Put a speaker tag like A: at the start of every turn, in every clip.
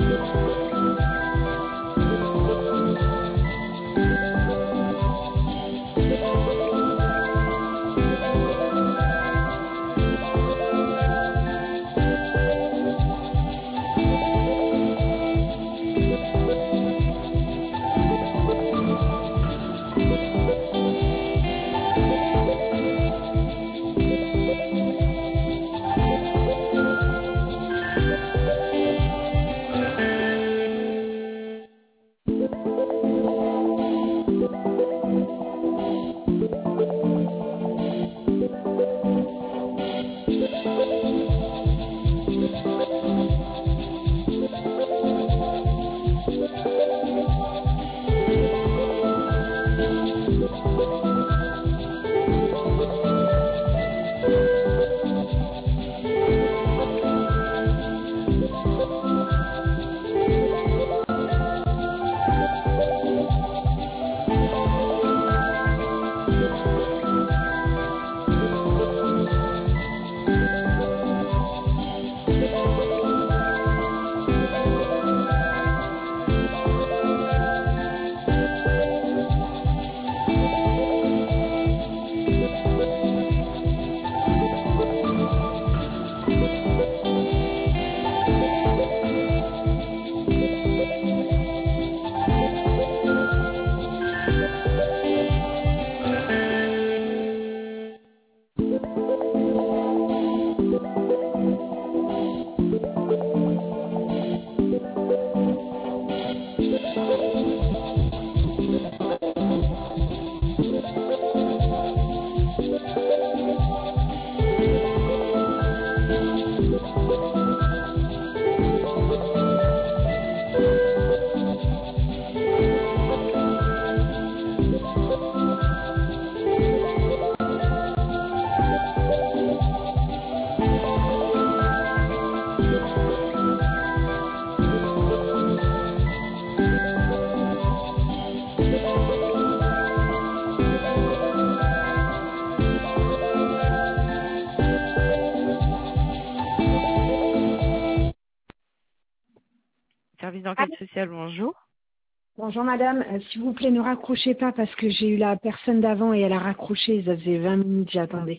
A: Service d'enquête sociale, bonjour.
B: Bonjour madame, s'il vous plaît ne raccrochez pas parce que j'ai eu la personne d'avant et elle a raccroché, ça faisait 20 minutes j'attendais.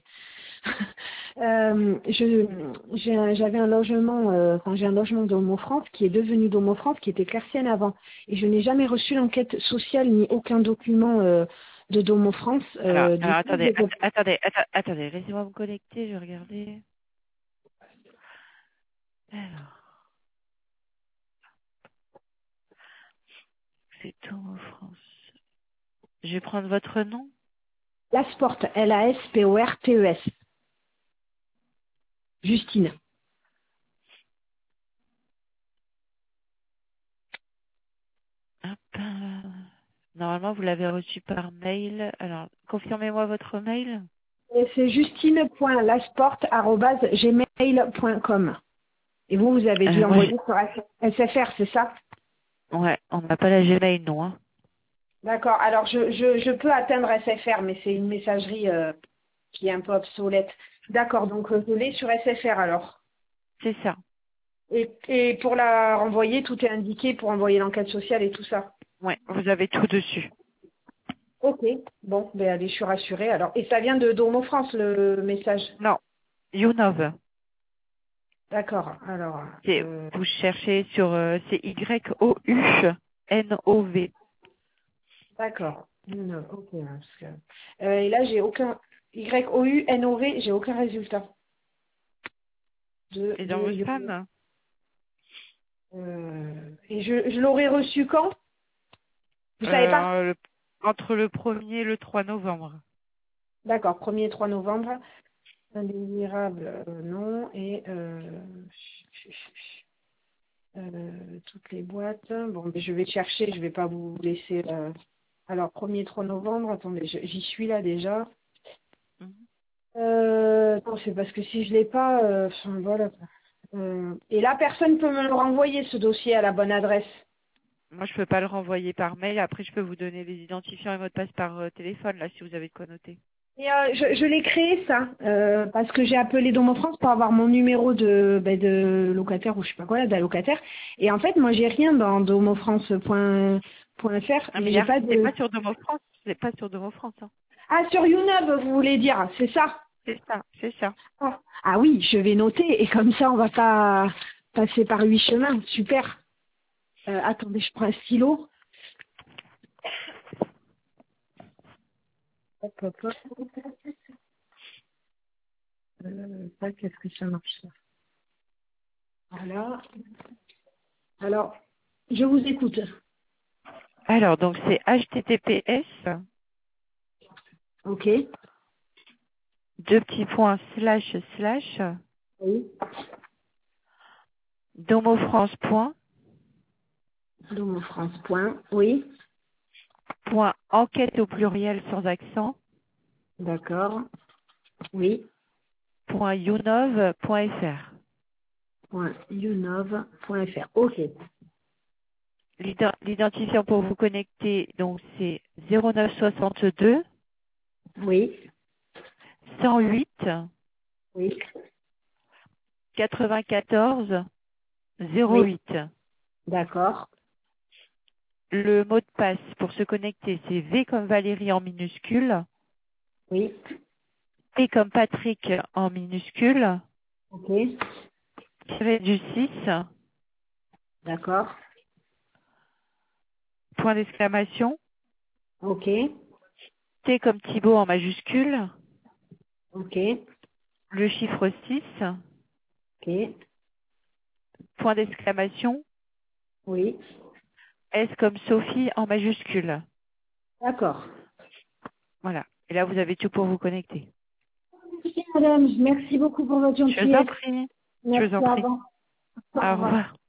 B: J'avais un logement, j'ai un logement d'Homo France qui est devenu d'Homo France qui était Clercienne avant et je n'ai jamais reçu l'enquête sociale ni aucun document de d'Homo France.
A: Alors attendez, laissez-moi vous connecter, je vais regarder. Alors, c'est Homo France. Je vais prendre votre nom.
B: Lasporte, Lasportes. Justine.
A: Hop. Normalement, vous l'avez reçu par mail. Alors, confirmez-moi votre mail.
B: Et c'est justine.lasporte@gmail.com. Et vous avez dû envoyer sur SFR, c'est ça?
A: Ouais, on n'a pas la Gmail, non. Hein.
B: D'accord. Alors, je peux atteindre SFR, mais c'est une messagerie qui est un peu obsolète. D'accord. Donc, je l'ai sur SFR alors.
A: C'est ça.
B: Et pour la renvoyer, tout est indiqué pour envoyer l'enquête sociale et tout ça.
A: Ouais, vous avez tout dessus.
B: Ok. Bon, ben allez, je suis rassurée alors. Et ça vient de d'Homo France le message?
A: Non, Younov.
B: D'accord. Alors.
A: Vous cherchez sur c'est YOUNOV.
B: D'accord. Ok. Parce que, et là, j'ai aucun YOUNOV, j'ai aucun résultat.
A: Et dans vos spams?
B: Et je l'aurais reçu quand? Vous savez pas?
A: Entre le 1er et le 3 novembre.
B: D'accord, 1er et 3 novembre. Indésirable, non. Et toutes les boîtes. Bon, mais je vais chercher, je vais pas vous laisser. Alors, 1er et 3 novembre, attendez, j'y suis là déjà. Non, c'est parce que si je l'ai pas, enfin, voilà. Et là, personne peut me le renvoyer, ce dossier, à la bonne adresse.
A: Moi, je peux pas le renvoyer par mail. Après, je peux vous donner les identifiants et mots de passe par téléphone, là, si vous avez de quoi noter.
B: Et, je l'ai créé ça, parce que j'ai appelé Domo France pour avoir mon numéro de locataire ou je sais pas quoi, là, d'allocataire. Et en fait, moi, j'ai rien dans domofrance.fr.
A: Ah, mais
B: J'ai pas
A: c'est
B: de...
A: pas sur Domo France. C'est pas sur Domo France. Hein.
B: Ah, sur YouNob, vous voulez dire, c'est ça?
A: C'est ça, c'est ça.
B: Ah oui, je vais noter et comme ça, on va pas passer par 8 chemins. Super. Attendez, je prends un stylo. Hop, hop, hop. Ça, qu'est-ce que ça marche ça? Voilà. Alors, je vous écoute.
A: Alors, donc c'est https
B: Ok.
A: deux petits points slash slash
B: Oui.
A: domofrance
B: Domofrance. Oui.
A: point enquête au pluriel sans accent
B: D'accord. Oui.
A: point younov.fr.
B: .unov.fr. Ok.
A: L'identifiant pour vous connecter, donc c'est 0962
B: Oui.
A: 108
B: Oui.
A: 94
B: Oui.
A: 08.
B: D'accord.
A: Le mot de passe pour se connecter, c'est V comme Valérie en minuscule,
B: Oui.
A: P comme Patrick en minuscule,
B: Ok.
A: tiré du 6,
B: D'accord.
A: point d'exclamation,
B: Ok.
A: T comme Thibaut en majuscule,
B: Ok.
A: le chiffre 6,
B: Ok.
A: point d'exclamation,
B: Oui.
A: S comme Sophie en majuscule.
B: D'accord.
A: Voilà. Et là, vous avez tout pour vous connecter.
B: Madame, merci beaucoup pour votre
A: Je vous en
B: gentillesse.
A: prie. Je vous
B: Merci,
A: en
B: au
A: prie.
B: revoir. Au
A: Au
B: revoir.
A: revoir.